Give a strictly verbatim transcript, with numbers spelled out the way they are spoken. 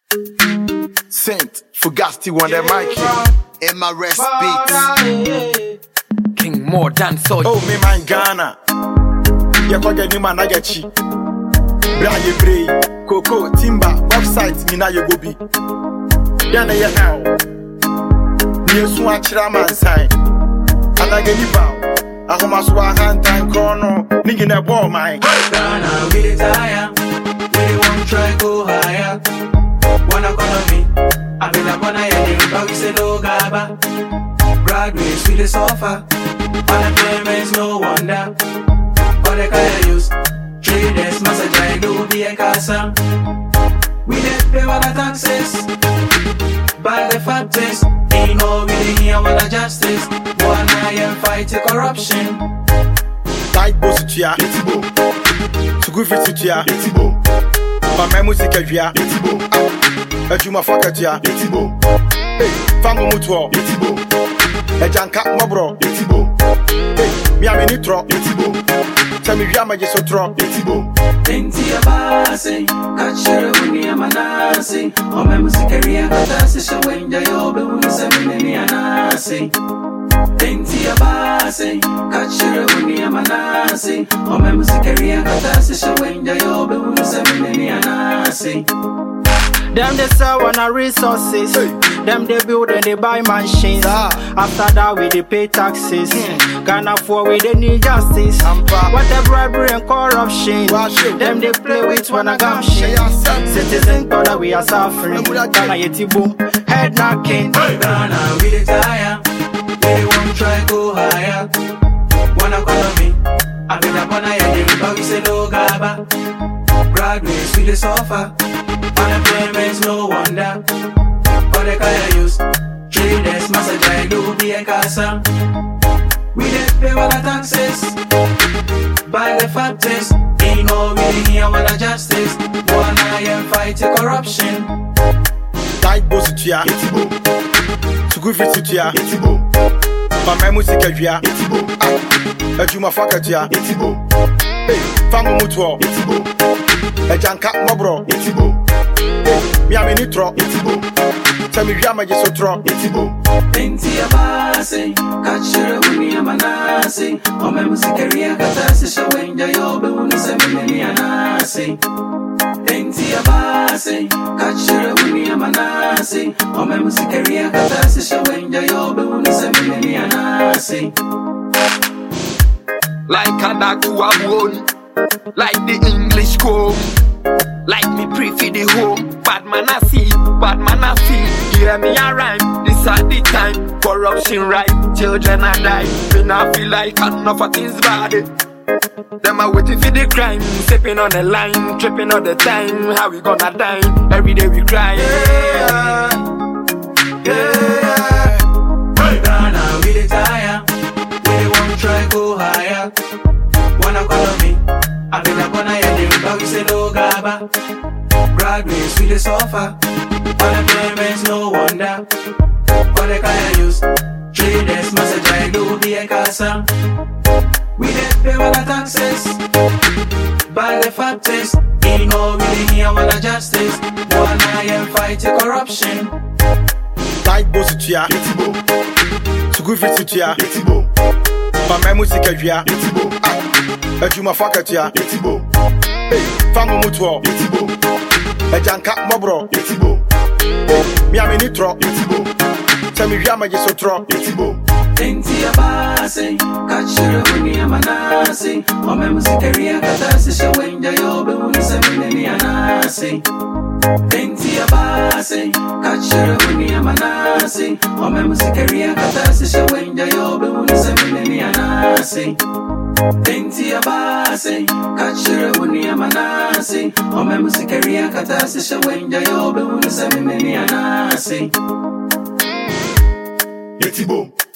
Saint Fugasti on the mic. In my rest beats. King more than so. Oh, me man Ghana. Yakoga ni managachi. Braye Bray, Coco, Timba, website, Nina Yogobi. Yana ya how. Yesu achiraman sign. Anageni bow. Ahomaswa hand time chrono. Ningina ball mine. Ghana, we the tire. We won't try go higher. One economy. I've been up on a head, but we say no gaba. Graduates, we the suffer. Unemployment's no wonder. All the kind use. Traders, massage, do be a casa. We didn't pay all the taxes. By the factors. Ain't no really here on the justice. One I am fighting corruption. Tight boss to ya, Etibo. To go fit to ya, Etibo. My music is ya, Etibo. A Juma Faka to ya, Etibo. Hey, Fango Mutuo, Etibo. A Janka Mobro, Etibo. Hey, Miami Nitro, Etibo. Tell me Yama Jesotro, Etibo. Plenty of passing, catch your winnie and manasi. Oh, my music career, that's a show when you're doing seven and nasi. Plenty of passing, catch your winnie and manasi. Oh, my music career, that's a show when you're doing seven and nasi. Them they sell on our resources. Hey. Them they build and they buy machines. Ah. After that we they pay taxes. Hmm. Ghana for we they need justice. What the bribery and corruption. Them they play with when I got shit. Citizens brother we are suffering. Ghana yeti boom, head knocking. Hey. Ghana we the tire. We won't try go higher. One economy. I've been up on a head, but we say no gaba. Graduates we the suffer. Unemployment's no wonder. All the kind use. Traders, massage, do be a casa. We didn't pay all the taxes. By the factors. Ain't no really here on the justice. One I am fighting corruption. Tight boss to ya, Etibo. To go fit to ya, Etibo. My music is ya, Etibo. A Juma Faka to ya, Etibo. Hey, Fango Mutuo, Etibo. A Janka Mobro, Etibo. Miami Nitro, Etibo. Tell me Yama Jesotro, Etibo. Plenty of passing, catch your winnie and manasi. Oh, my music career, that's a show when you're doing seven and nasi. Plenty of passing, catch your winnie and manasi. Oh, my music career, that's a show when you're doing seven and nasi. Like a Nakua bone, like the English comb. Like me pre for the home, bad man I see, bad man I feel. Hear me a rhyme, this at the time. Corruption right, children are die. When I feel like enough of things bad. Them are waiting for the crime, stepping on the line, tripping all the time. How we gonna dine? Every day we cry. Yeah, yeah. Hey, Ghana, we the tire. We won't try go higher. One economy. I've been up on a head, but we say no gaba. Graduates we the suffer. Unemployment's no wonder. All the kind use. Traders, massage, do be a casa. We didn't pay all the taxes. By the factors. Ain't no really here on the justice. One I am fighting corruption. Tight boss to ya, Etibo. To go fit to ya, Etibo. My music is ya, Etibo. A Juma Faka to ya, Etibo. Hey, Fango Mutuo, Etibo. A Janka Mobro, Etibo. Miami Nitro, Etibo. Tell me Yama Jesotro, Etibo. Plenty of passing, catch your winnie and manasi. Oh, my music career, that's a show when you're doing seven and nasi. Plenty of passing, catch your winnie and manasi. Oh, my music career, that's a show when you're doing seven and nasi. Plenty of passing, catch your winnie and manasi. Oh, my music career, that's a show when you're doing seven and nasi. Etibo.